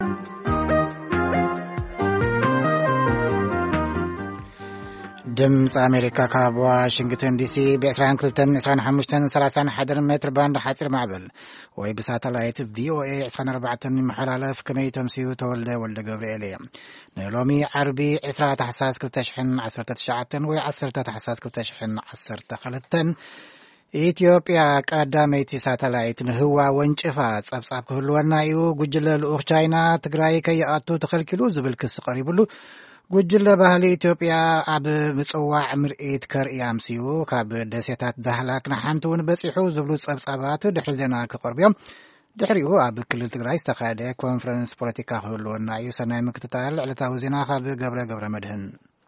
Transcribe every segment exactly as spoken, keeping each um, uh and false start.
ድምጽ አሜሪካ ካብ ዋሽንግተን ዲሲ በ22 25 31 ሜትር ባንድ ሓፂር ማዕበል ወይ ብሳተላይት ቪኦኤ عشرين أربعة መሐላለፍ ከመይ ተምሲዩ ተወልደ ወልደ ገብርኤል እየ ንሎሚ ዓርቢ عشرة ታሕሳስ ألفين وتسعة ወይ عشرة ታሕሳስ ألفين وعشرة ኢትዮጵያ ቀዳመይቲ ሳተላይት ንህዋ ወንጭፋ ጸብጻብ ክህልወና እዩ ጉጅለ ልኡኽ ቻይና ትግራይ ከይኣቱ ተኸልኪሉ ዝብል ክስ ቀሪብሉ ጉጅለ ባህሊ ኢትዮጵያ ኣብ ምጽዋዕ ምርኢት ከርኢ ኣምሲዩ ካብ ደሴታት ዳህላክ ንሓንቲ እውን በፂሑ ዝብሉ ጸብጻባት ድሕሪ ዜና ክቐርብዮም ድሕሪኡ ኣብ ክልል ትግራይ ዝተኻየደ ኮንፈረንስ ፖለቲካ ክህልወና እዩ ሰናይ ምክትታል ዕለታዊ ዜና ካብ ገብረ ገብረ መድህን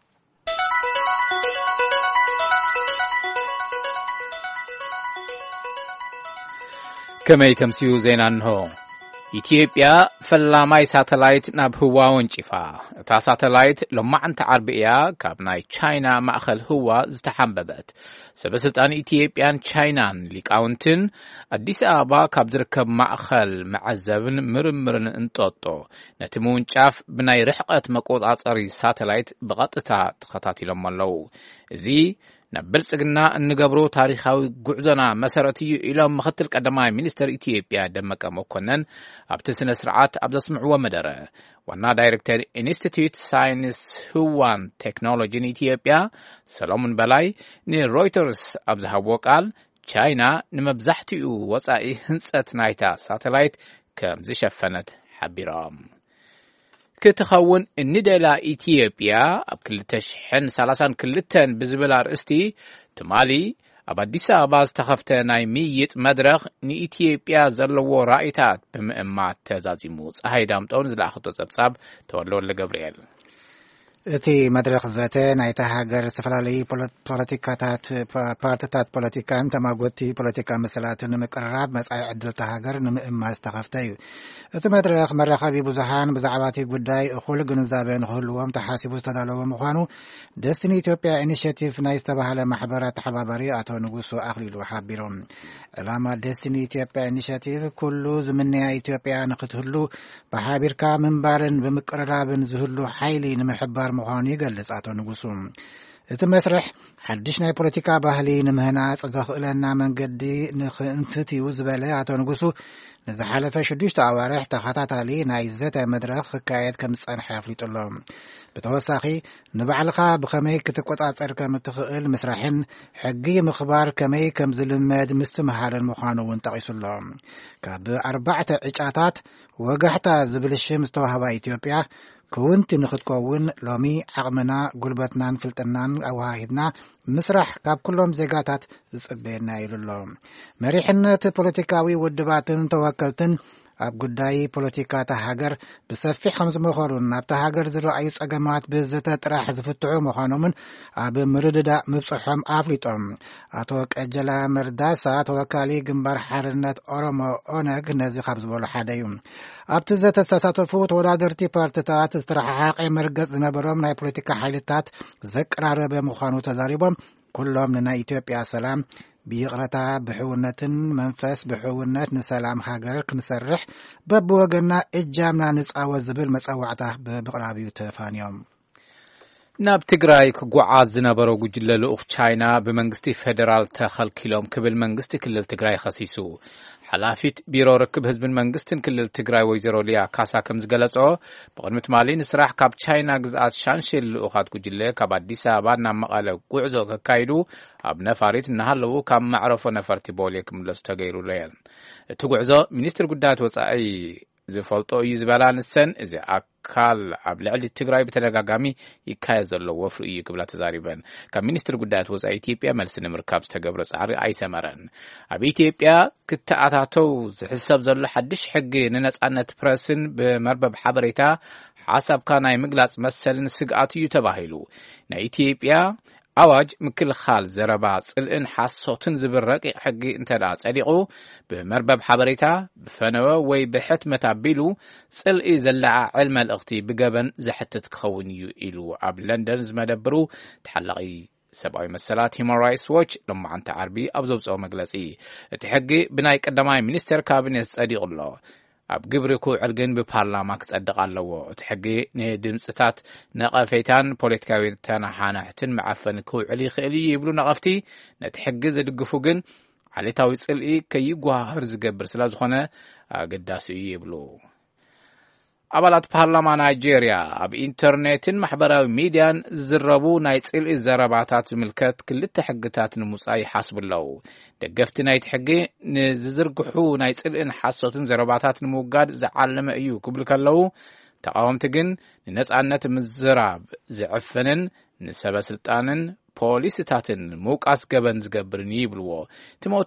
ከመይ ተምሲዩ ዜና እንሆ ኢትዮጵያ ፈላማይ ሳተላይት ናብ ህዋ ወንጭፋ እታ ሳተላይት ሎማዓንቲ ዓርቢያ ካብ ናይ ቻይና ማእኸል ህዋ ዝተሓንበበት ሰበስልጣን ኢትዮጵያን ቻይናን ሊቃውንትን ኣዲስ አበባ ካብ ዝርከብ ማእኸል መዓዘብን ምርምርን እንጦጦ ነቲ ምውንጫፍ ብናይ ርሕቀት መቆጻጸሪ ሳተላይት ብቐጥታ ተኸታቲሎም ኣለው እዚ ነብልጽግና እንገብሮ ታሪኻዊ ጉዕዞና መሰረት እዩ ኢሎም ምክትል ቀዳማይ ሚኒስትር ኢትዮጵያ ደመቀ መኮነን ኣብቲ ስነ ስርዓት ኣብ ዘስምዕዎ መደረ ዋና ዳይሬክተር ኢንስቲትዩት ሳይንስ ህዋን ቴክኖሎጂን ኢትዮጵያ ሰሎሞን በላይ ንሮይተርስ ኣብ ዝሃብዎ ቃል ቻይና ንመብዛሕትኡ ወጻኢ ህንጸት ናይታ ሳተላይት ከም ዝሸፈነት ሓቢሮም ክትኸውን እንደላ ኢትዮጵያ ኣብ ألفين وثلاثة ብዝብል ኣርእስቲ ትማሊ ኣብ አዲስ አበባ ዝተኸፍተ ናይ ምይይጥ መድረኽ ንኢትዮጵያ ዘለዎ ራእይታት ብምእማት ተዛዚሙ ፀሐይ ዳምጦን ዝለኣኽቶ ጸብጻብ ተወልደ ገብርኤል እቲ መድረኽ ዘተ ናይታ ሃገር ዝተፈላለዩ ፖለቲካታት ፓርቲታት ፖለቲካን ተማጎቲ ፖለቲካ መሰላትን ንምቅርራብ መጻኢ ዕድልታ ሃገር ንምእማት ዝተኸፍተ እዩ እቲ መድረኽ መራኸቢ ብዙሃን ብዛዕባ እቲ ጉዳይ እኹል ግንዛቤ ንኽህልዎም ተሓሲቡ ዝተዳለወ ምዃኑ ደስቲኒ ኢትዮጵያ ኢኒሽቲቭ ናይ ዝተባህለ ማሕበራት ተሓባባሪ ኣቶ ንጉሱ ኣኽሊሉ ሓቢሮም ዕላማ ደስቲኒ ኢትዮጵያ ኢኒሽቲቭ ኩሉ ዝምንያ ኢትዮጵያ ንኽትህሉ ብሓቢርካ ምንባርን ብምቅርራብን ዝህሉ ሓይሊ ንምሕባር ምዃኑ ይገልጽ ኣቶ ንጉሱ እቲ መስርሕ ሓድሽ ናይ ፖለቲካ ባህሊ ንምህናጽ ዘኽእለና መንገዲ ንኽንፍትዩ ዝበለ ኣቶ ንጉሱ ንዝሓለፈ ሽዱሽተ ኣዋርሕ ተኸታታሊ ናይ ዘተ መድረኽ ክካየድ ከም ዝጸንሐ ኣፍሊጡሎም ብተወሳኺ ንባዕልኻ ብኸመይ ክትቆጻጸር ከም እትኽእል ምስራሕን ሕጊ ምኽባር ከመይ ከም ዝልመድ ምስትምሃርን ምዃኑ እውን ጠቒሱሎም ካብ ኣርባዕተ ዕጫታት ወጋሕታ ዝብል ሽም ዝተዋህባ ኢትዮጵያ كونت نخدكون لومي عقمنا قلبتنا فلتنان أوهاهدنا مسرح كاب كلهم زيقاتات زبينا يلولهم مريحنة بوليتيكاوي ودباتن توكلتن أب قداي بوليتيكا تهاجر بسفي خمس مخورون أب تهاجر زرعي أجماعات بزتات راح زفتعو مخانومن أب مرددا مبصحهم أفليتهم أتوك أجلا مرداسة توكالي جنبار حرنت أورمو أونك نزي خبز بولو حدايوم ኣብቲ ዘተሳተፉ ተወዳደርቲ ፓርቲታት ዝተረሓሓቀ መርገጽ ዝነበሮም ናይ ፖለቲካ ሓይልታት ዘቀራረበ ምዃኑ ተዛሪቦም ኩሎም ንናይ ኢትዮጵያ ሰላም ብይቕረታ ብሕውነትን መንፈስ ብሕውነት ንሰላም ሃገር ክንሰርሕ በብወገና እጃምና ንጻወት ዝብል መጻዋዕታ ብምቕራብ እዩ ተፋንዮም ናብ ትግራይ ክጓዓዝ ዝነበረ ጉጅለ ልኡኽ ቻይና ብመንግስቲ ፌደራል ተኸልኪሎም ክብል መንግስቲ ክልል ትግራይ ኸሲሱ ሓላፊት ቢሮ ርክብ ህዝብን መንግስትን ክልል ትግራይ ወይዘሮ ሊያ ካሳ ከም ዝገለጾ ብቅድሚት ማሊ ንስራሕ ካብ ቻይና ግዝኣት ሻንሸል ልኡኻት ጉጅለ ካብ አዲስ አበባ ናብ መቐለ ጉዕዞ ከካይዱ ኣብ ነፋሪት እናሃለዉ ካብ ማዕረፎ ነፈርቲ ቦሌ ክምለሱ ተገይሩሉ እየን እቲ ጉዕዞ ሚኒስትር ጉዳያት ወጻኢ ዝፈልጦ እዩ ዝበላ ንሰን እዚ ኣካል ኣብ ልዕሊ ትግራይ ብተደጋጋሚ ይካየድ ዘሎ ወፍሪ እዩ ክብላ ተዛሪበን ካብ ሚኒስትር ጉዳያት ወጻኢ ኢትዮጵያ መልሲ ንምርካብ ዝተገብረ ጻዕሪ ኣይሰመረን ኣብ ኢትዮጵያ ክትኣታተው ዝሕሰብ ዘሎ ሓድሽ ሕጊ ንነጻነት ፕረስን ብመርበብ ሓበሬታ ሓሳብካ ናይ ምግላጽ መሰልን ስግኣት እዩ ተባሂሉ ናይ ኢትዮጵያ ኣዋጅ ምክልኻል ዘረባ ጽልእን ሓሶትን ዝብል ረቂቕ ሕጊ እንተዳ ጸዲቑ ብመርበብ ሓበሬታ ብፈነወ ወይ ብሕትመት ኣቢሉ ጽልኢ ዘለዓዕል መልእኽቲ ብገበን ዘሕትት ክኸውን እዩ ኢሉ ኣብ ለንደን ዝመደብሩ ተሓላቒ ሰብኣዊ መሰላት ሂውማን ራይትስ ዎች ሎማዓንቲ ዓርቢ ኣብ ዘውፅኦ መግለጺ እቲ ሕጊ ብናይ ቀዳማይ ሚኒስትር ካቢኔት ጸዲቑ ኣሎ ኣብ ግብሪ ክውዕል ግን ብፓርላማ ክጸድቕ ኣለዎ እቲ ሕጊ ንድምጽታት ነቐፌታን ፖለቲካዊ ተናሓናሕትን መዓፈን ክውዕል ይኽእል ይብሉ ነቐፍቲ ነቲ ሕጊ ዝድግፉ ግን ዓሌታዊ ጽልኢ ከይጓህር ዝገብር ስለ ዝኾነ ኣገዳሲ እዩ ይብሉ ኣባላት ፓርላማ ናይጄርያ ኣብ ኢንተርኔትን ማሕበራዊ ሚድያን ዝዝረቡ ናይ ጽልኢ ዘረባታት ዝምልከት ክልተ ሕግታት ንምውጻእ ይሓስቡ ኣለዉ ደገፍቲ ናይቲ ሕጊ ንዝዝርግሑ ናይ ጽልኢን ሓሶትን ዘረባታት ንምውጋድ ዝዓለመ እዩ ክብሉ ከለዉ ተቃወምቲ ግን ንነጻነት ምዝራብ ዝዕፍንን ንሰበስልጣንን ፖሊስታትን ምውቃስ ገበን ዝገብርን ይብልዎ ቲሞቲ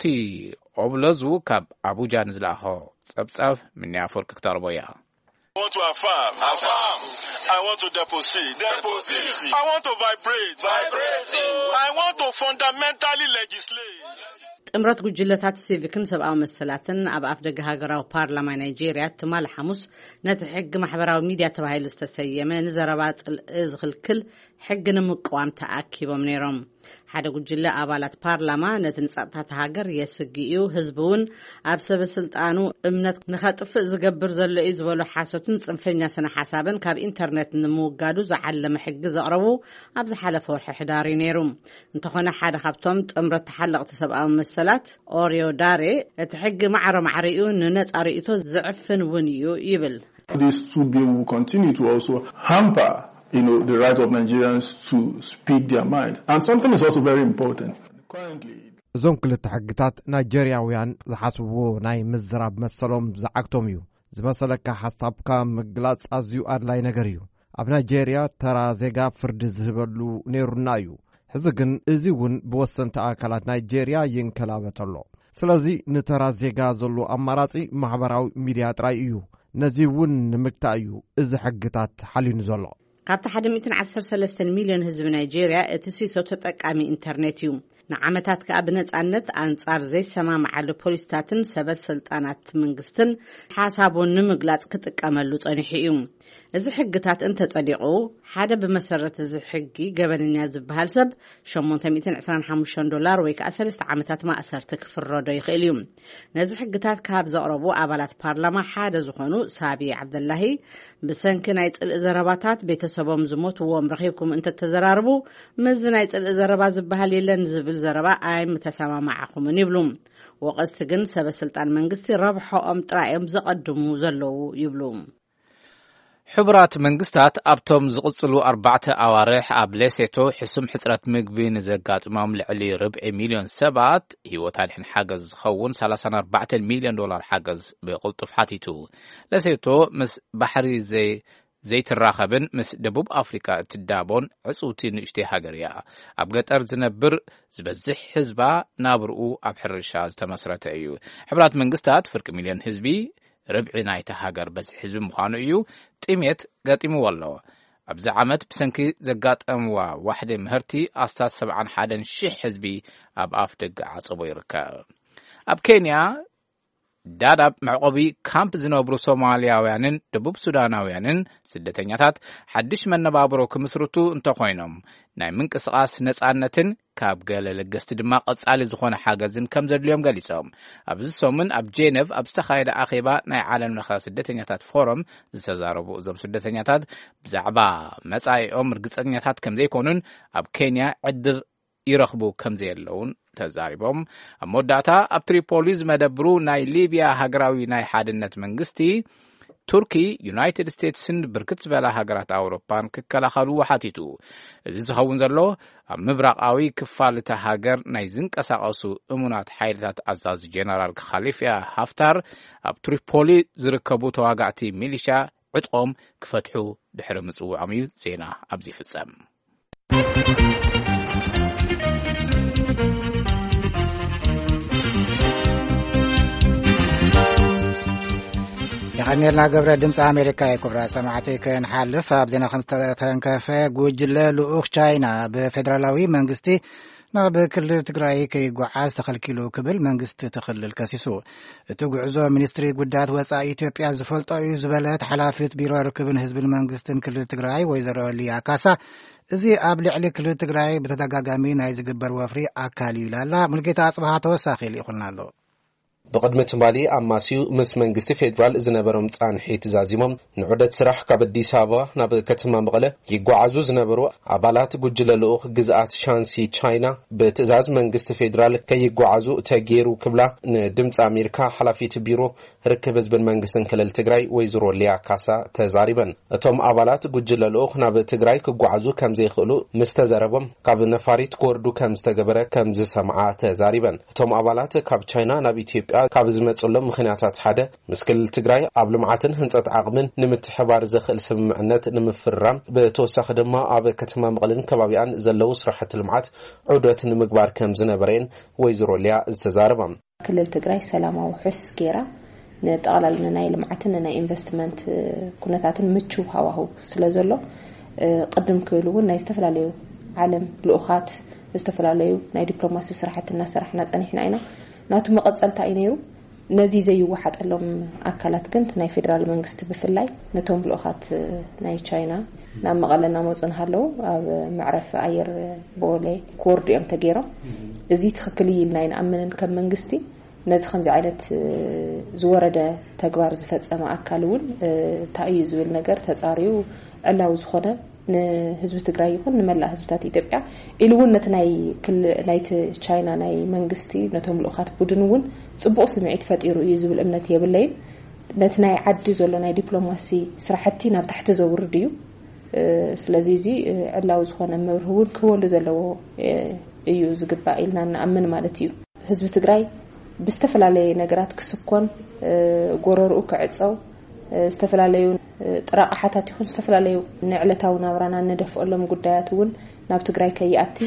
ኦብሎዙ ካብ አቡጃ ንዝለኣኾ ጸብጻብ ምንያፈርክ ክተርቦ እያ I want to affirm. Affirm. I want to deposit. Deposit. I want to vibrate. Vibrate. I want to fundamentally legislate. ጥምረት ጉጅለታት ሲቪክን ሰብኣዊ መሰላትን ኣብ ኣፍደገ ሃገራዊ ፓርላማ ናይጄርያ ትማል ሐሙስ ነቲ ሕጊ ማሕበራዊ ሚድያ ተባሂሉ ዝተሰየመ ንዘረባ ጽልኢ ዝኽልክል ሕጊ ንምቅዋም ተኣኪቦም ነይሮም ሓደ ጉጅለ ኣባላት ፓርላማ ነቲ ንጸጥታ ሃገር የስግዩ ህዝቡን ኣብ ሰበስልጣኑ እምነት ንኸጥፍእ ዝገብር ዘሎ እዩ ዝበሉ ሓሶትን ጽንፈኛ ስነ ሓሳብን ካብ ኢንተርኔት ንምውጋዱ ዝዓለመ ሕጊ ዘቕረቡ ኣብ ዝሓለፈ ወርሒ ሕዳር ነይሩ እንተኾነ ሓደ ካብቶም ጥምረት ተሓለቕቲ ሰብኣዊ መሰላት ኦሪዮ ዳሬ እቲ ሕጊ ማዕረ ማዕሪኡ ንነጻ ርእይቶ ዝዕፍን እውን እዩ ይብል This should be will continue to also hamper you know the right of Nigerians to speak their mind and something is also very important currently እዞም ክልተ ሕግታት ናይጄርያውያን ዝሓስብዎ ናይ ምዝራብ መሰሎም ዝዓክቶም እዩ ዝመሰለካ ሓሳብካ ምግላጽ ኣዝዩ ኣድላይ ነገር እዩ ኣብ ናይጄርያ ተራ ዜጋ ፍርዲ ዝህበሉ ነይሩና እዩ ሕዚ ግን እዚ እውን ብወሰንቲ ኣካላት ናይጄርያ ይንከላበተሎ ስለዚ ንተራ ዜጋ ዘሎ ኣማራጺ ማሕበራዊ ሚድያ ጥራይ እዩ ነዚ እውን ንምክታእ እዩ እዚ ሕግታት ሓሊኑ ዘሎ ካብቲ ሓደ ሚእትን ዓሰርተ ሰለስተ ሚልዮን ህዝቢ ናይጄርያ እቲ ሲሶ ተጠቃሚ ኢንተርኔት እዩ ንዓመታት ከዓ ብነጻነት አንጻር ዘይሰማማዓሉ ፖሊስታትን ሰበት ስልጣናት መንግስትን ሓሳቡን ንምግላጽ ክጥቀመሉ ጸኒሑ እዩ እዚ ሕግታት እንተጸዲቁ ሓደ ብመሰረት እዚ ሕጊ ገበንኛ ዝበሃል ሰብ ሸሞንተ ሚእትን ዕስራን ሓሙሽተ ዶላር ወይ ከዓ ሰለስተ ዓመታት ማእሰርቲ ክፍረዶ ይኽእል እዩ ነዚ ሕግታት ካብ ዘቕረቡ ኣባላት ፓርላማ ሓደ ዝኾኑ ሳቢ ዓብደላሂ ብሰንኪ ናይ ጽልኢ ዘረባታት ቤተሰቦም ዝሞትዎም ረኺብኩም እንተተዘራርቡ ምዝ ናይ ጽልኢ ዘረባ ዝበሃል የለን ዝብል ዘረባ ኣይ ምተሰማማዓኹምን ይብሉ ወቀስቲ ግን ሰበስልጣን መንግስቲ ረብሖኦም ጥራዮም ዘቐድሙ ዘለዉ ይብሉ ሕቡራት መንግስታት ኣብቶም ዝቕጽሉ ኣርባዕተ ኣዋርሕ ኣብ ሌሴቶ ሕሱም ሕጽረት ምግቢ ንዘጋጥሞም ልዕሊ ርብዒ ሚልዮን ሰባት ህይወት ኣድሕን ሓገዝ ዝኸውን ሰላሳ ኣርባዕተ ሚልዮን ዶላር ሓገዝ ብቕልጡፍ ሓቲቱ ሌሴቶ ምስ ባሕሪ ዘይ ዘይትራኸብን ምስ ደቡብ ኣፍሪካ እትዳቦን ዕጹውቲ ንእሽተይ ሃገር እያ ኣብ ገጠር ዝነብር ዝበዝሕ ህዝባ ናብርኡ ኣብ ሕርሻ ዝተመስረተ እዩ ሕቡራት መንግስታት ፍርቂ ሚልዮን ህዝቢ ربع نايت هاجر بس حزب مخانو تيميت قاتيمو والله أبز عمت بسنكي زقات أموا واحدة مهرتي أستاذ سبعان حدا شيح حزبي أب أفتق عصبو يركا أب كينيا دادب معقوبي كامب زنوبرو صومالياويانن دبوب سوداناويانن سدتنياتات حدش من نبابرو كمسروتو انتو خوينم ناي منقسقاس نصانتن ካብ ገለ ለገስቲ ድማ ቀጻሊ ዝኾነ ሓገዝን ከም ዘድልዮም ገሊጾም ኣብዚ ሰሙን ኣብ ጄኔቭ ኣብ ዝተኻየደ ኣኼባ ናይ ዓለም ለኸ ስደተኛታት ፎረም ዝተዛረቡ እዞም ስደተኛታት ብዛዕባ መጻኢኦም ርግጸኛታት ከም ዘይኮኑን ኣብ ኬንያ ዕድር ይረኽቡ ከም ዘየለውን ተዛሪቦም ኣብ መወዳእታ ኣብ ትሪፖሊ ዝመደብሩ ናይ ሊብያ ሃገራዊ ናይ ሓድነት መንግስቲ ቱርኪ ዩናይትድ ስቴትስን ብርክት ዝበላ ሃገራት ኣውሮፓን ክከላኸሉ ወሓቲቱ እዚ ዝኸውን ዘሎ ኣብ ምብራቃዊ ክፋል እታ ሃገር ናይ ዝንቀሳቐሱ እሙናት ሓይልታት ኣዛዚ ጀነራል ኻሊፋ ሃፍታር ኣብ ትሪፖሊ ዝርከቡ ተዋጋዕቲ ሚሊሻ ዕጥቆም ክፈትሑ ድሕሪ ምጽዋዖም እዩ ዜና ኣብዚ ፍጸም يخلينا قبل دمس أمريكا كبرى سمعتي كان حالف أبزنا خمسة تنكفى جوجل لأخ تشاينا بفدرالوي منجستي نعم بكل تقرأي كي جعاز تخل كيلو قبل منجست تخل الكاسيسو تقعزو منستري قدات وسا إثيوبيا زفلت يزبلت حلافة بيرو ركبن حزب المنجستن كل تقرأي ويزرو لي عكاسة زي أبلي على كل تقرأي بتدقاقامين عايز قبر وفري أكالي لا لا ملكي تعصبها توساخي اللي قلنا له بقدم تمالي أماسيو مس منجست فيدرال زنبرم تصانحي تزازيمهم نعودة سراح كابدي سابا ناب كتما مغلة يقعزو زنبرو عبالات قجل لوخ جزءات شانسي تشاينا بتزاز منجست فيدرال كي يقعزو تغيرو كبلا ندمت أمريكا حلافيت بيرو ركبز بالمنجستن كلل تجراي ويزرو ليا كاسا تزاربا توم عبالات قجل لوخ ناب تجراي كقعزو كم زي خلو مستزربهم قبل نفاريت كوردو كم استجبره كم زي سمعة تزاربا توم عبالات كاب تشاينا ناب إثيوبيا ካብ ዝመጽሎም ምኽንያታት ሓደ መስከል ትግራይ ኣብ ልምዓትን ህንጸት ዓቕምን ንምትሕባር ዘኽእል ስምምዕነት ንምፍራም ብተወሳኺ ድማ ኣብ ከተማ መቐለን ከባቢያን ዘለው ስራሕቲ ልምዓት ዑደት ንምግባር ከም ዝነበረን ወይዘሮ ሊያ ዝተዛረባ ክልል ትግራይ ሰላማዊ ሕስ ጌራ ንጠቕላልና ናይ ልምዓትን ናይ ኢንቨስትመንት ኩነታትን ምቹ ሃዋህው ስለዘሎ ቅድም ክብሉ ናይ ዝተፈላለዩ ዓለም ልኡኻት ዝተፈላለዩ ናይ ዲፕሎማሲ ስራሕትና ስራሕና ጸኒሕና ኢና ናቱ መቀጸልታ አይነሩ ነዚ ዘይዋሓጠሎም አካላት ግን ናይ ፌደራል መንግስት ብፍላይ ነቶም ብልኡኻት ናይ ቻይና ናብ መቐለና መጽን ሃለው ኣብ ማዕረፍ አየር ቦሌ ኮርዲዮም ተገይሮም እዚ ትክክል ይልና ይንኣምንን ከም መንግስቲ ነዚ ከምዚ ዓይነት ዝወረደ ተግባር ዝፈጸመ አካልውን ታዩ ዝብል ነገር ተጻሪዩ ዕላው ዝኾነ ንህዝብ ትግራይ ይኹን ንመላ ህዝብታት ኢትዮጵያ ኢሉውን ነትናይ ክል ናይቲ ቻይና ናይ መንግስቲ ነቶም ልኡኻት ቡድንውን ጽቡቕ ስምዒት ፈጢሩ እዩ ዝብል እምነት የብለይ ነትናይ ዓዲ ዘሎ ናይ ዲፕሎማሲ ስራሕቲ ናብ ታሕቲ ዘውርድ እዩ ስለዚ እዚ ዕላው ዝኾነ መብርህውን ክወሉ ዘለዎ እዩ ዝግባእ ኢልና ንኣምን ማለት እዩ ህዝብ ትግራይ ብዝተፈላለየ ነገራት ክስኮን ጎረርኡ ክዕጸው ዝተፈላለዩ ጥራቅሓታት ይኹን ዝተፈላለዩ ንዕለታው ናብራና እንደፈሎም ጉዳያትውን ናብ ትግራይ ከይኣቲ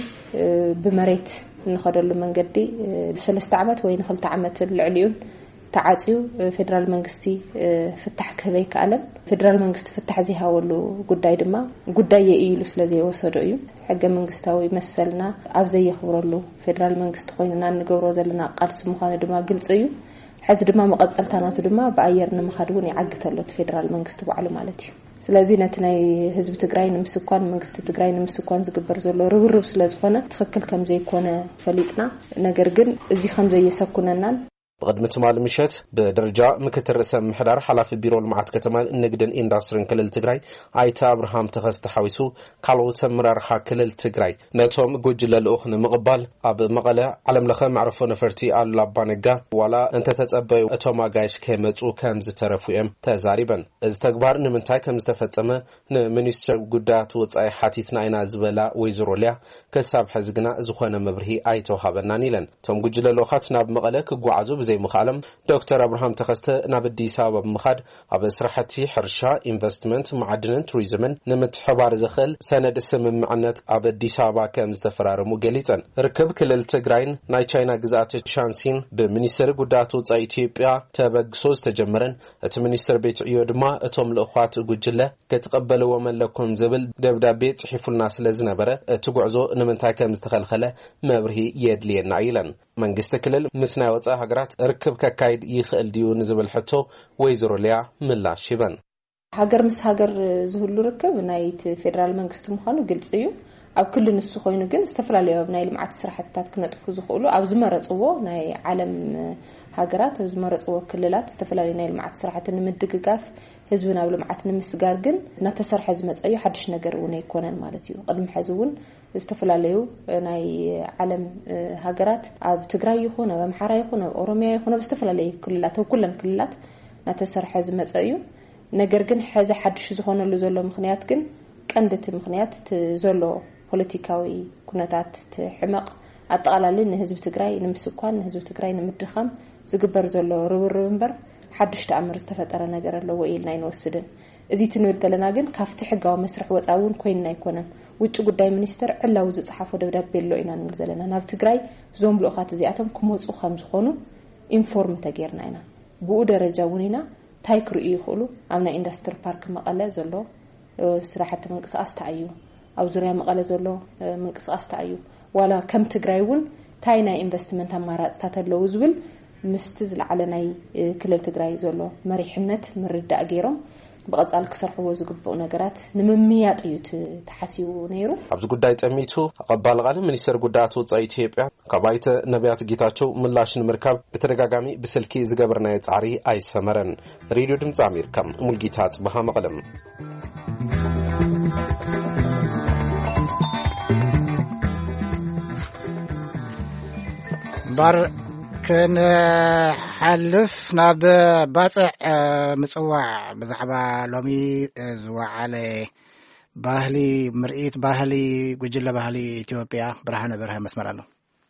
ብመሬት ንኸደሉ መንገዲ ብሰለስተ ዓመት ወይ ንኽልተ ዓመት ልዕሊኡን ተዓጽዩ ፌደራል መንግስቲ ፍታሕ ከበይ ከኣለም ፌደራል መንግስቲ ፍታሕ ዘይሃወሉ ጉዳይ ድማ ጉዳይ የኢሉ ስለዚህ ወሰዶ እዩ ሕገ መንግስታዊ መሰልና ኣብ ዘይኽብረሉ ፌደራል መንግስቲ ኮይንና ንገብሮ ዘለና ቃልሲ ምዃኑ ድማ ግልጽ እዩ حز دما مقصلتانات دما بأير نمخدون يعقتلو فدرال منغست بعلو مالتي ስለዚህ ነትናይ ህዝብ ትግራይ ንምስኳን መንግስት ትግራይ ንምስኳን ዝግበር ዘሎ ርብርብ ስለዝኾነ ትክክል ከም ዘይኮነ ፈሊጥና ነገር ግን እዚ ከም ዘየሰኩነናን بقدم تمال مشت بدرجة مكتر رسم محدار حلاف بيرو المعات كتمان النقدن إندسترين كلل تجراي عيتا أبراهام تخص تحويسو كالو تمرر حكلل تجراي نتهم جوجل الأخن مقبل أب مقلة علم لخا معرفون فرتي على لبانجا ولا أنت تتأبى أتوما جايش كمت وكم زترفو أم تزاربا إذ تكبر نمنتاي كم استفتما نمنيستر جودات وتصاي حاتيتنا إنا زبلا ويزروليا كسب حزقنا زخنا مبرهي عيتو هابنا نيلن تهم جوجل الأخات ناب مقلة كجوعزو زي مخالم دكتور أبراهام تخست نبدي سبب مخاد عب سرحتي حرشة إنفستمنت معدن توريزمن نمت حبار زخل سند اسم معنات عبدي سبب كم استفرار مجلسا ركب كل التجرين ناي تشاينا جزات شانسين بمنيستر قداتو زي إثيوبيا تبقصوز تجمرن اتمنيستر بيت عيودما اتم الأخوات وجلة كتقبلوا ومن لكم زبل دبدا بيت حفل الناس لزنبرة تقعزو نمنتا كم استخلخله مبرهي يدلي نايلا من جستكلل مسنا وصا هجرات ركب كايد يخل ديو نزبل حتو ويزرو ليا ملا شبن هاجر مس هاجر زهلو ركب نايت فيدرال منغست مخانو قلص እዩ ኣብ كل ንሱ ኮይኑ ግን ዝተፈላለዩ ናይ ልምዓት ስራሕትታት ክነጥፉ ዝኽእሉ ኣብ ዝመረጽዎ ናይ ዓለም ሃገራት ኣብ ዝመረጽዎ ክልላት ዝተፈላለዩ ናይ ልምዓት ስራሕቲ ንምድግጋፍ ህዝብና ኣብ ልምዓት ንምስጋር ግን ናተሰርሐ ዝመጽዩ ሓድሽ ነገር እውን ኣይኮነን ማለት እዩ ቅድም ሕዝውን ዝተፈላለዩ ናይ ዓለም ሃገራት ኣብ ትግራይ ይኹን ኣብ ኣምሓራ ይኹን ኣብ ኦሮሚያ ይኹን ኣብ ዝተፈላለዩ ክልላት ኣብ ኩለን ክልላት ናተሰርሐ ዝመጽዩ ነገር ግን ሕዚ ሓድሽ ዝኾነሉ ዘሎ ምኽንያት ግን ቀንደት ምኽንያት ዘሎ ፖለቲካዊ ኩነታት ትሕመቕ ኣጠቃላሊ ንህዝብ ትግራይ ንምስኳን ንህዝብ ትግራይ ንምድኻም ዝግበር ዘሎ ርብርብ እምበር ሓድሽ ተኣምር ዝተፈጠረ ነገር ኣለዎ ኢልና ይንወስድን እዚ ትንብል ተለና ግን ካፍቲ ሕጋዊ መስርሕ ወፃውን ኮይንና ኣይኮነን ውጭ ጉዳይ ሚኒስተር ዕላው ዝጽሓፎ ደብዳቤ ኣሎ ኢና ንብል ዘለና ናብ ትግራይ ዞም ልኡኻት እዚኣቶም ክመጹ ከም ዝኾኑ ኢንፎርም ተገይርና ኢና ብኡ ደረጃ እውን ኢና ታይ ክርእዩ ይኽእሉ ኣብ ናይ ኢንዱስትሪ ፓርክ መቐለ ዘሎ ስራሕቲ መንቀሳቐስ ተኣዩ ኣብ ዙርያ መቐለ ዘሎ መንቀሳቐስ ተኣዩ ዋላ ከም ትግራይ እውን ታይ ናይ ኢንቨስትመንት ኣማራጽታት ኣለዉ ዝብል ምስቲ ዝለዓለ ናይ ክልል ትግራይ ዘሎ መሪሕነት ምርዳእ ገይሮም بقصال كسرحو زغبو ነገራት ንምምያጥ እዩ ተሐሲቡ ነይሩ ኣብዚ ጉዳይ ጠሚቱ አቀባል ቃል ሚኒስትር ጉዳያት ወጻኢ ኢትዮጵያ ከባይተ ነቢያት ጌታቸው ምላሽን ምርካብ በተደጋጋሚ በስልኪ ዝገበርናየ ጻሪ አይሰመረን ሬዲዮ ድምጽ አሜሪካ ሙልጊታ ጽባህ መቀለም ባር كن حلف ناب باصع مصواع بزعبا لومي زوعله ባህሊ ምርኢት ባህሊ ጉጅለ ባህሊ ኢትዮጵያ ብርሃነ በርሀ መስመር አለው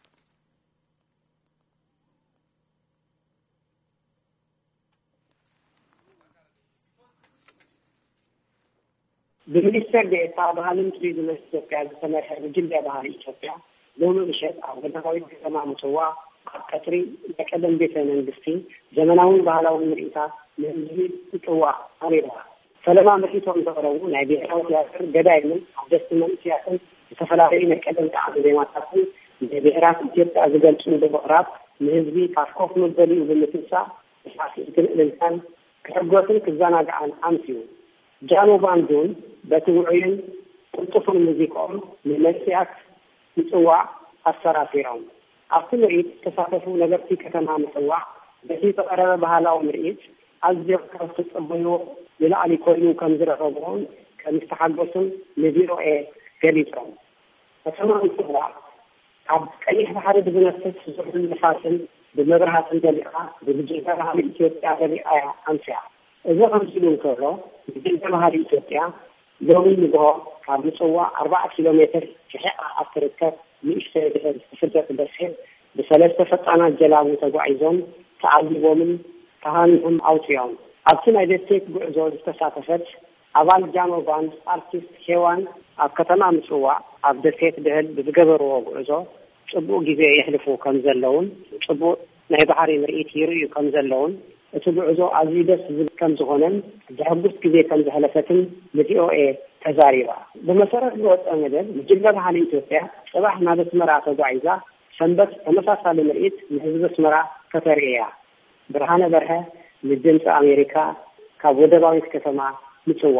በሚኒስተር ዴኤታ ባህልን ቱሪዝም ኢትዮጵያ ዝተመርሐ ጉጅለ ባህሊ ኢትዮጵያ ሎሚ ምሽት ኣብ ወደባዊ ከተማ ምጽዋ ቀጥሪ ለቀደም ቤተ መንግስቲ ዘመናዊ ባህላዊ ምርኢታት ለህዝቢ ይጥዋ አሬባ ሰለማ ምርኢቶም ተቀረቡ ናይ ብሔራዊ ቲያትር ገዳይምን አጀስትመንት ቲያትር ተፈላላዩ ለቀደም ጣዕም ዜማታትን ብሔራት ኢትዮጵያ ዝገልጹ በመቅራብ ለህዝቢ ታስኮፍ መበሊው በመትሳ ፋሲትን ለንታን ከርጎትን ከዛናጋን አምሲው ጃኖ ባንዶን በትውዕይን ቁጥፉን ሙዚቃውን ለመሲያት ይጥዋ አሰራፊራው ኣብቲ ምርኢት ተሳተፉ ነገርቲ ከተማ ምጽዋ በቲ ተቀረበ ባህላዊ ምርኢት ኣዝዮም ካብ ተጸበዩ ለላዕሊ ኮይኑ ከም ዝረኸብዎን ከም ዝተሓገሱን ለቪኦኤ ገሊፆም ከተማ ምጽዋ ኣብ ቀይሕ ባሕሪ ብዝነፍስ ዝሑል ንፋስን ብመብራህትን ደሊቃ ብጉጅለ ባህሊ ኢትዮጵያ ደሊቃ ኣምስያ እዚ ከምሲሉ እንከሎ ጉጅለ ባህሊ ኢትዮጵያ ሎሚ ንግሆ ካብ ምጽዋ ኣርባዓ ኪሎ ሜትር ርሒቃ ኣብ ትርከብ ንእሽተይ ድሕር ዝፍለጥ ደሴት ብሰለስተ ፈጣናት ጀላቡ ተጓዒዞም ተዓሊቦምን ተሃኒኦም ኣውፅዮም ኣብቲ ናይ ደሴት ጉዕዞ ዝተሳተፈት ኣባል ጃኖ ባንድ ኣርቲስት ሄዋን ኣብ ከተማ ምጽዋ ኣብ ደሴት ድህል ብዝገበርዎ ጉዕዞ ጽቡቕ ጊዜ የሕልፉ ከም ዘለውን ጽቡቕ ናይ ባሕሪ ምርኢት ይርዩ ከም ዘለውን እቲ ጉዕዞ ኣዝዩ ደስ ዝብል ከም ዝኾነን ዘሕጉስ ጊዜ ከም ዘሕለፈትን ለቪኦኤ ተዛሪባ በመሰረት ዝወጣ መደብ ጉጅለ ባህሊ ኢትዮጵያ ጽባሕ ናብ ኣስመራ ተጓዒዛ ሰንበት ተመሳሳሊ ምርኢት ንህዝቢ ኣስመራ ከተርእያ ብርሃነ በርሀ ለድምጽ አሜሪካ ካብ ወደባዊት ከተማ ምጽዋ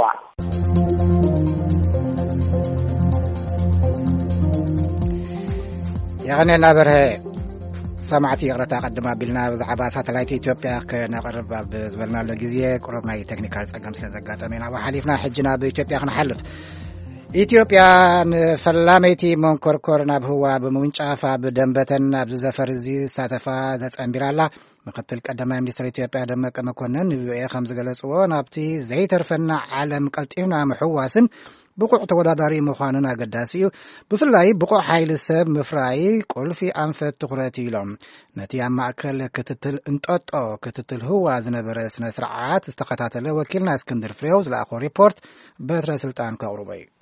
ያገነና በርሀ ሰማዕቲ ይቅረታ ቀድማ ቢልና ብዛዕባ ሳተላይት ኢትዮጵያ ከነቀርብ ዝበልናሎ ጊዜ ቁረብ ናይ ቴክኒካል ጸገም ስለዘጋጠመና ወሓሊፍና ሕጅና በኢትዮጵያ ክንሓልፍ ኢትዮጵያ ንፈላመይቲ መንኮርኮር ናብ ህዋ ብምውንጫፋ ብደንበተን ኣብ ዝዘፈር እዚ ሳተፋ ተጸምቢራላ ምክትል ቀዳማይ ሚኒስትር ኢትዮጵያ ደመቀ መኮንን ንቪኦኤ ከም ዝገለጽዎ ናብቲ ዘይተርፈና ዓለም ቀልጢፍና ምሕዋስን ብቁዕ ተወዳዳሪ ምዃኑን ኣገዳሲ እዩ ብፍላይ ብቁዕ ሓይሊ ሰብ ምፍራይ ቁልፊ ኣንፈት ትኩረት ኢሎም ነቲ ኣብ ማእከል ክትትል እንጠጦ ክትትል ህዋ ዝነበረ ስነ ስርዓት ዝተኸታተለ ወኪልና እስክንድር ፍሬው ዝለኣኾ ሪፖርት በትረ ስልጣን ከቕርቦ እዩ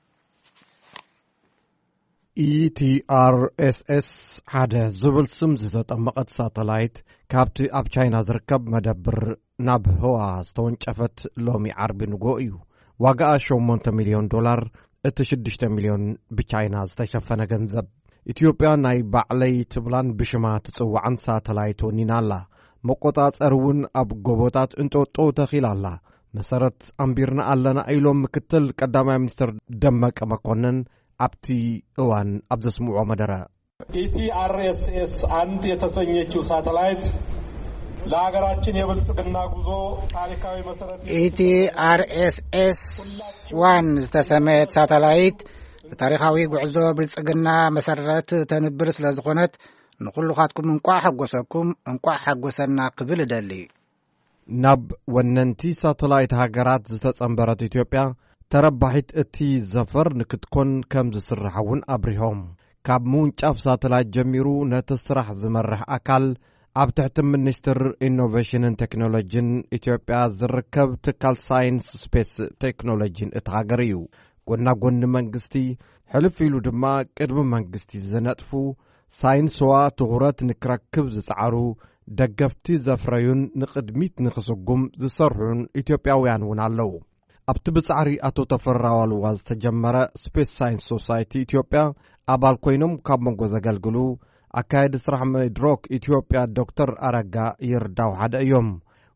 ኢቲአርኤስኤስ ሓደ ዝብል ስም ዝተጠመቐት ሳተላይት ካብቲ ኣብ ቻይና ዝርከብ መደብር ናብ ህዋ ዝተወንጨፈት ሎሚ ዓርቢ ንጎ እዩ ዋጋኣ ሸሞንተ ሚልዮን ዶላር እቲ ሽዱሽተ ሚልዮን ብቻይና ዝተሸፈነ ገንዘብ ኢትዮጵያ ናይ ባዕለይ ትብላን ብሽማ ትጽዋዕን ሳተላይት ወኒናላ መቆጣጸር እውን ኣብ ጎቦታት እንጦጦ ተኺላላ መሰረት ኣምቢርና ኣለና ኢሎም ምክትል ቀዳማይ ሚኒስትር ደመቀ መኮንን ኣብቲ እዋን ኣብ ዘስምዖ መደረ ኢቲአርኤስኤስ አንድ የተሰኘችው ሳተላይት ለሀገራችን የብልጽግና ጉዞ ታሪካዊ መሰረት ኢቲአርኤስኤስ ዋን ዝተሰመየት ሳተላይት ታሪካዊ ጉዕዞ ብልጽግና መሰረት ተንብር ስለ ዝኾነት ንኹሉኻትኩም እንቋ ሓጎሰኩም እንቋ ሓጎሰና ክብል ደሊ ናብ ወነንቲ ሳተላይት ሃገራት ዝተጸምበረት ኢትዮጵያ ተረባሒት እቲ ዘፈር ንክትኮን ከም ዝስራሕውን ኣብሪሆም ካብ ምውንጫፍ ሳተላይት ጀሚሩ ነቲ ስራሕ ዝመርሕ ኣካል ኣብ ትሕቲ ሚኒስትር ኢኖቬሽንን ቴክኖሎጂን ኢትዮጵያ ዝርከብ ትካል ሳይንስ ስፔስ ቴክኖሎጂን እቲ ሃገር እዩ ጎና ጎኒ መንግስቲ ሕልፍ ኢሉ ድማ ቅድሚ መንግስቲ ዝነጥፉ ሳይንስዋ ትኹረት ንክረክብ ዝፀዓሩ ደገፍቲ ዘፍረዩን ንቅድሚት ንክስጉም ዝሰርሑን ኢትዮጵያውያን እውን ኣለዉ ኣብቲ ብጻዕሪ ኣቶ ተፈራዋልዋ ዝተጀመረ ስፔስ ሳይንስ ሶሳይቲ ኢትዮጵያ ኣባል ኮይኖም ካብ መንጎ ዘገልግሉ ኣካየዲ ስራሕ መድሮክ ኢትዮጵያ ዶክተር ኣረጋ ይርዳው ሓደ እዮም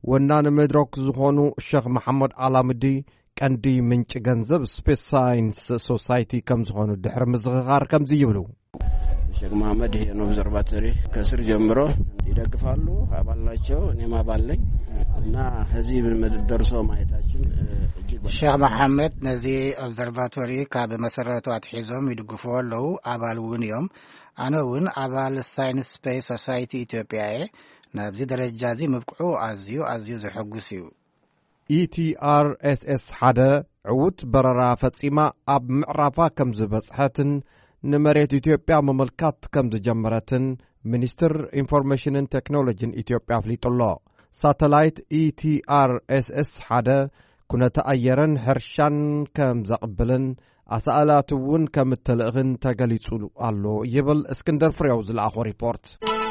ወናን መድረክ ዝኾኑ ሼክ መሐመድ አላምዲ ቀንዲ ምንጭ ገንዘብ ስፔስ ሳይንስ ሶሳይቲ ከም ዝኾኑ ድሕር ምዝኻር ከም ዝይብሉ ሼክ መሐመድ ይሄን ኦብዘርቫቶሪ ከስር ጀምሮ ይደግፋሉ አባላቸው እኔም አባለኝ እና ህዚህ በመደርሶ ማየታችን ሼክ መሐመድ ነዚ ኦብዘርቫቶሪ ካብ መሰረቱ አትሒዞም ይድግፉሉ አባልውን እዮም አነውን አባል ሳይንስ ስፔስ ሶሳይቲ ኢትዮጵያ ናብዚ ደረጃዚ ምብቅዑ አዝዩ አዝዩ ዘሐጉስ እዩ ኢቲአርኤስኤስ ሓደ ዕውት በረራ ፈጺማ ኣብ ምዕራፋ ከም ዝበጽሐትን ንመሬት ኢትዮጵያ መመልካት ከም ዝጀመረትን ሚኒስትር ኢንፎርሜሽንን ቴክኖሎጂን ኢትዮጵያ ፍሊጡሎ ሳተላይት ኢቲአርኤስኤስ ሓደ ኩነተ ኣየርን ሕርሻን ከም ዘቕብልን ኣሰኣላት እውን ከም እትልእኽን ተገሊጹ ኣሎ ይብል እስክንደር ፍሬው ዝለኣኾ ሪፖርት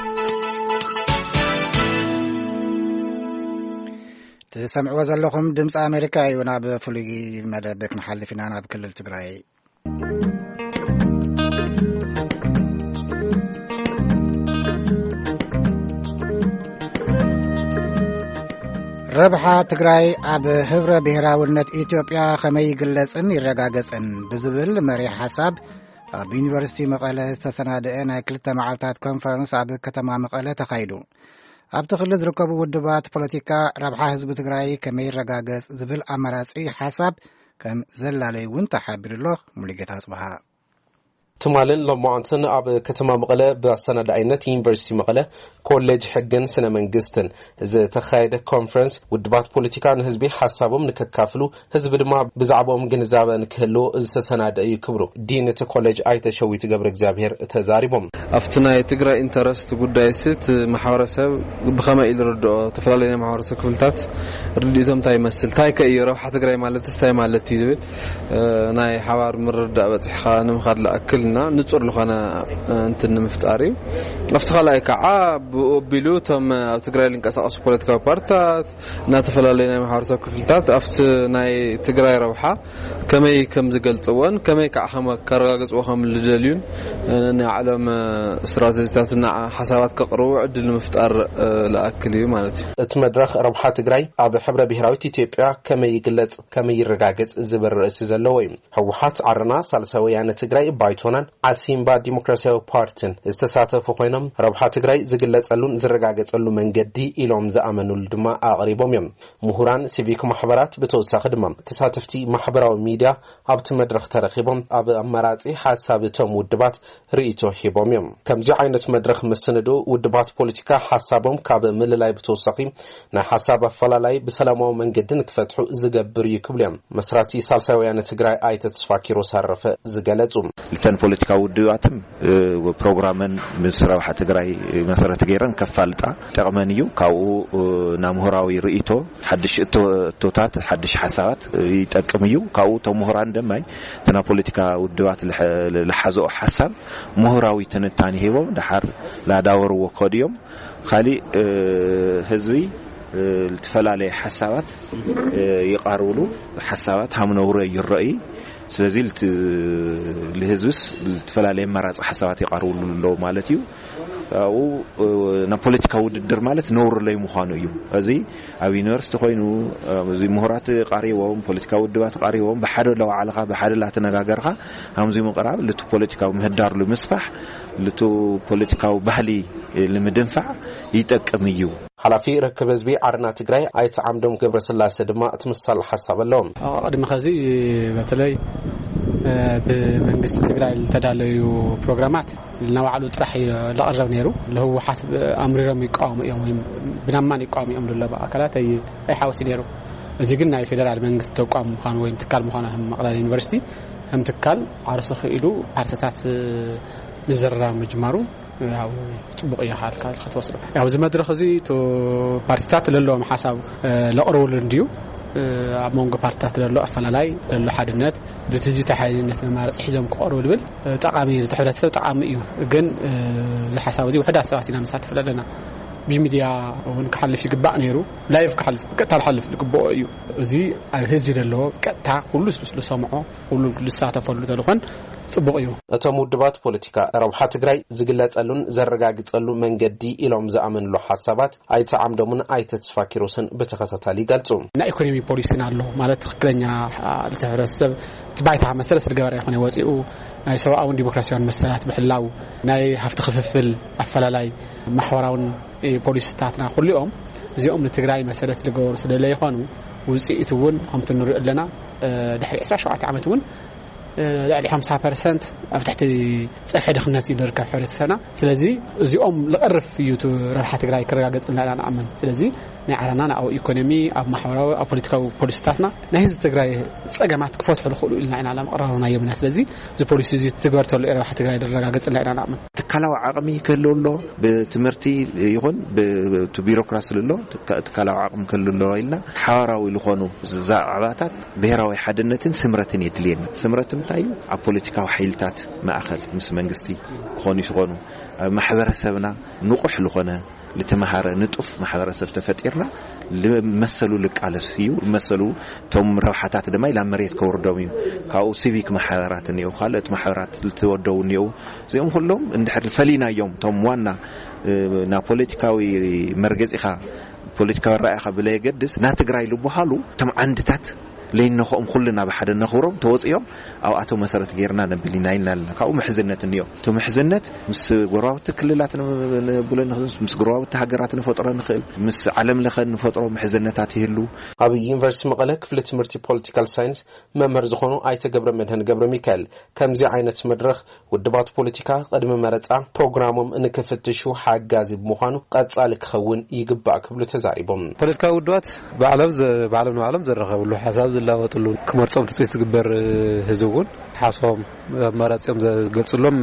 تسمعوا ذلكم دمس أمريكا يونا بفلقي مدبك نحلفنا أنا بكل التقرأي ربحة تقرأي أب هبرة بهراولنة إثيوبيا خمي قلسن يرقاقسن بزبل مري حساب بيونيفرسيتي مقالة تسنادئين كلتا معالتات كونفرنس أب كتما مقالة تخيلو ኣብ ትኽሊ ዝርከቡ ውድባት ፖለቲካ ረብሓ ህዝቢ ትግራይ ከመይ ረጋገጽ ዝብል ኣመራጺ ሓሳብ ከም ዘላለይ እውን ተሓቢሩሎ ሙሉጌታ ጽባሃ ትማልን ለማዓንትን ኣብ ከተማ መቐለ ብኣሰናዳይነት ዩኒቨርሲቲ መቐለ ኮሌጅ ሕግን ስነ መንግስትን ዝተኻየደ ኮንፈረንስ ውድባት ፖለቲካ ንህዝቢ ሓሳቦም ንከካፍሉ ህዝቢ ድማ ብዛዕባኦም ግንዛበ ንክህሉ ዝተሰናደዩ ክብሩ ዲን እቲ ኮሌጅ ኣይተሸዊት ገብረ እግዚአብሔር ተዛሪቦም ኣብቲ ናይ ትግራይ ኢንተረስት ጉዳይ ስት ማሕበረሰብ ብኸመይ ይርድኦ ተፈላለዩ ማሕበረሰብ ክፍልታት ርድኢቶም እንታይ ይመስል እንታይ ከእዩ ረብሓ ትግራይ ማለት እንታይ ማለት እዩ ዝብል ናይ ሓባር ምርዳእ በፅሕኻ ንምኻድ ለኣክል ንጹር ለኾነ እንትን ምፍጣሪ አፍተኻላይ ከዓ ብኦቢሉ ቶም ኣብ ትግራይ ልንቀሳቀሱ ፖለቲካዊ ፓርቲታት እና ተፈላለዩ ናይ ማሕበረሰብ ክፍልታት ኣብቲ ናይ ትግራይ ረብሓ ከመይ ከም ዝገልጽዎን ከመይ ከዓ ከረጋግጽዎ ከም ዝደልዩን ናይ ዓለም ስትራቴጂታትና ሓሳባት ከቕርቡ ዕድል ንምፍጣር ለኣክል እዩ ማለት እዩ እቲ መድረኽ ረብሓ ትግራይ ኣብ ሕብረ ብሄራዊት ኢትዮጵያ ከመይ ይግለጽ ከመይ ይረጋገጽ ዝብል ርእሲ ዘለዎ እዩ ህወሓት ዓረና ሳልሳይ ወያነ ትግራይ ባይቶና አሲምባ ዲሞክራሲያዊ ፓርቲን ዝተሳተፉ ኮይኖም ረብሓ ትግራይ ዝግለጸሉን ዝረጋገጸሉ መንገዲ ኢሎም ዝኣመኑሉ ድማ ኣቕሪቦም እዮም ምሁራን ሲቪክ ማሕበራት ብተወሳኺ ድማ ተሳተፍቲ ማሕበራዊ ሚድያ ኣብቲ መድረኽ ተረኺቦም ኣብ ኣመራጺ ሓሳብ እቶም ውድባት ርእይቶ ሂቦም እዮም ከምዚ ዓይነት መድረኽ መስንዱ ውድባት ፖለቲካ ሓሳቦም ካብ ምልላይ ብተወሳኺ ናይ ሓሳብ ኣፈላላይ ብሰላማዊ መንገዲ ንክፈትሑ ዝገብር እዩ ክብሉ እዮም መስራቲ ሳልሳይ ወያነ ትግራይ ኣይተ ተስፋ ኪሮስ አረፈ ዝገለጹ لتن بوليتيكا ودواتم وبروغرامن من ربح تግራይ መሰረት ገይረን ከፋልጣ ጠቅመንዩ ካብኡ ናምሁራዊ ርእይቶ ሓድሽ እቶታት ሓድሽ ሓሳባት ይጠቅምዩ ካብኡ ተምሁራን ደማይ ተና ፖለቲካ ውድባት ለሓዞ ሓሳብ ምሁራዊ ትንታኔ ሂቦም ድሓር ላዳወርዎ ኮድዮም ካሊ ህዝቢ ተፈላለየ ሓሳባት ይቃርብሉ ሓሳባት ሃምነውረ ይረአይ ስለዚህ ለህዝብስ ተፈላለየ መራጽ ሓሳባት ይقርቡሉ ማለት እዩ او نا ፖለቲካ ውድድር ማለት ኖር ላይ መሆኑ እዩ እዚ ኣብ ዩኒቨርሲቲ ኮይኑ እዚ ምሁራት ቃሪዎም ፖለቲካ ውድባት ቃሪዎም በሓደ ለዋዓልኻ በሓደ ላተነጋገርኻ همزي مقراب ለቱ ፖለቲካው ምህዳር ለምስፋሕ ለቱ ፖለቲካው ባህሊ ለምድንፋዕ ይጠቅም እዩ حلافي ركب زبي عرنا تجري أيت عمدهم قبل سلاسة دماء تمثل حسب اللهم. قدم خزي بتلاقي بمنجست تجري التدالي وبرنامجات النوع على طرح لا أرجع نيرو اللي هو حسب أمر رمي قام يوم بنمان قام أمر الله بقى كلات أي أي حاوس نيرو. إذا قلنا الفيدرال منجست تقام مخان وين تكلم مخانه هم مقلة اليونيفرسيتي هم تكلم عرسخ إلو حرسات مزرعة مجمرو. ያው ጥብቅ ያህል ከተወሰደ ያው ዘመድረኽ እዚ ቶ ፓርቲታት ለሎም ሐሳብ ለቅርቡ እንዲዩ አሞንጎ ፓርቲታት ለሎ አፈላላይ ለሎ ሓድነት ለትዝቢ ተሓይነት ማርጽ ሒዞም ቆርቡ ልብል ጠቃሚ ተሕብረተሰብ ጠቃሚ እዩ ግን ዝሐሳብ እዚ ወሕዳ ሰባት ኢና ንሳተፍ ለለና بميديا ونكحلف يقبع نيرو لايف كحلف قطع الحلف لقبو ايو ازي هزي دلو قطع كل سلسمعو كل لساته فلو تلخن ጽቡቅ እዩ እቶም ውድባት ፖለቲካ ረብሓ ትግራይ ዝግለጸሉን ዘረጋግጸሉ መንገዲ ኢሎም ዝኣመንሉ ሐሳባት ኣይተዓምዶምን ኣይተስፋኪሮስን በተከታታሊ ገልጹ ናይ ኢኮኖሚ ፖሊሲና ኣሎ ማለት ትክክለኛ ለተህረሰብ ትባይታ መሰረት ዝገበረ ይኾነ ወጪኡ ናይ ሰብኣውን ዲሞክራሲያውን መሰረት ብሕላው ናይ ሃፍቲ ክፍፍል ኣፈላላይ ማሕበራውን ፖሊሲታትና ኩሊኦም እዚኦም ለትግራይ መሰረት ዝገበሩ ስለለ ይኾኑ ውጽኢቱ እውን ከምቲ ንሪኦ ኣለና ድሕሪ عشرة وسبعة ዓመት እውን لعلي خمسة بالمئة أفتحت صفحة دخلنات يدرك حوالي سنة سلزي زيهم لقرف يوتو ربحة تقرأي كرجعت لنا أنا أمن سلزي نعرنا أو إيكونومي أو محورة أو بوليتيكا أو بوليستاتنا نهز تقرأي سجمات كفوت في الخلق إلنا أنا على قرارنا يومنا سلزي زي بوليسي تقدر تقول ربحة تقرأي درجات لنا أنا أمن تكلوا عقمي كله له بتمرتي يهون بتبيروقراس له تكلوا عقم كله له إلنا حارة يلخونوا زعباتات بهراوي حدنتين سمرتين يدلين سمرتين تايو على بوليتيكا وحيلتات ما أخذ مس منجستي خوني شغونه محبر سبنا نقح لخونه لتمهار نطف محبر سب تفتيرنا لمسلو لك على سيو مسلو توم روحاتات دماي لا مريت كوردوميو كاو سيفيك محبرات نيو خالت محبرات لتودو نيو زيهم كلهم اندحر فلينا يوم توم وانا نا بوليتيكاوي مرجز إخا بوليتيكاوي رأيخا بلا يقدس نا تقرأي لبوهالو تم عندتات لأنهم كلنا بحد النخورهم توزيهم أو أتوا مسارة غيرنا نبلينا إلنا كأو محزنة اليوم تو محزنة مس قراوة كللاتنا بقولنا مس قراوة هجراتنا فترة نخل مس علم لخن فترة محزنة تعتهلو أبي يونيفرسيتي مقالة كفلة تمرتي بوليتيكال ساينس ما مرزقونه أيت جبر منهن جبر ميكال كم زي عينة مدرخ والدبات بوليتيكا قد ما مرتع برنامجهم إنك فتشوا حاجة جاذب مخانو قد سالك خون يجبع قبل تزاريبهم بوليتيكا والدبات بعلم بعلم وعلم زرخه ولو حساب لا وطلو كمرصوم تسويس تقبر هزوون حاسهم مراتهم قلصلهم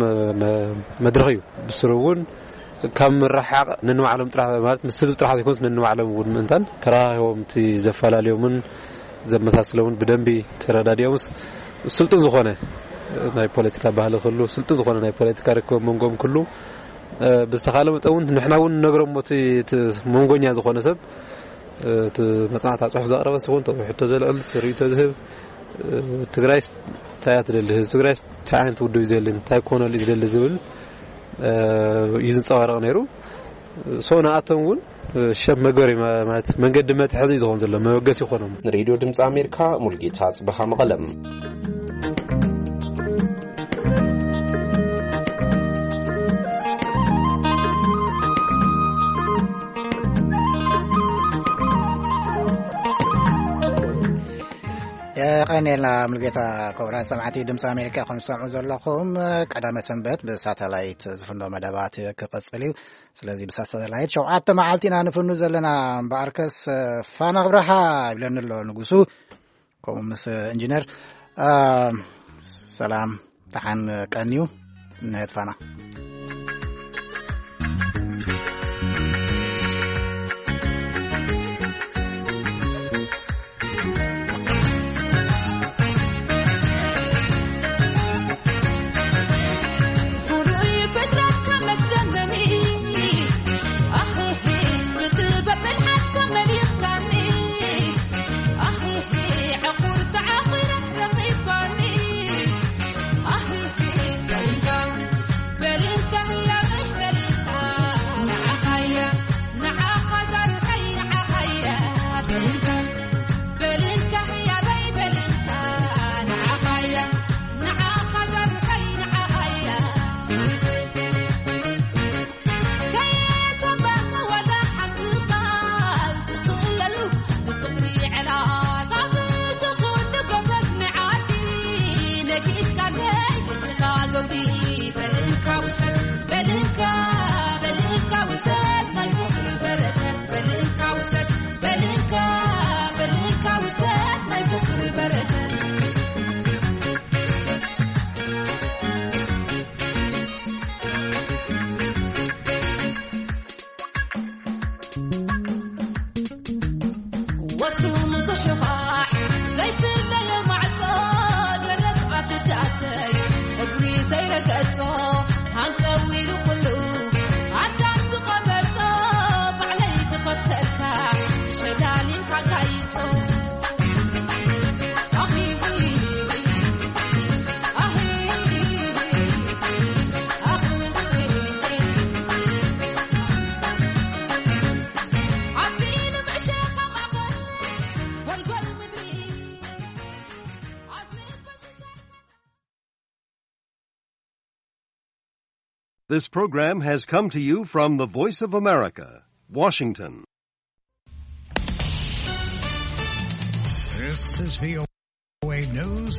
مدرغيو بسرون كم راح ننو عالم طرح مالت مستزب طرح يكون ننو عالم ونمنتن تراهم تي زفال اليوم زمساسلون بدنبي ترداديوس سلطه زخونه ناي بوليتيكا بحال كله سلطه زخونه ناي بوليتيكا ركب منقوم كله بستخالم تاون نحنا ون نغرم موتي منغونيا زخونه سب مصنعات صحف زقربه سكون حتى زلال سريته ذهب تግራይ ታያት ደልህ ትግራይ ታንት ውዱ ይዘልን ታይኮኖ ልዝደል ዝብል ይዝንጻወረቅ ነይሩ ሶና አተውን ሸብ መገሪ ማለት መንገድ መትሐዚ ይዞን ዘሎ መወገስ ይኾነም ሬዲዮ ድምጽ አሜሪካ ሙልጌታ ጽበኻ መቀለም قنينا ملقيتا كورا سمعتي دمس أمريكا خمس سمعوا زلقهم قدام سنبت بساتلايت زفنو مدابات كقصليو سلازي بساتلايت شوعات معالتنا نفنو زلنا باركس فانا غبرها بلن اللو نقصو كوم مس انجينير سلام تحن كانيو نهد فانا سيرك أتصو هنكويل كله عتاب قبلته This program has come to you from the Voice of America, Washington. This is V O A News.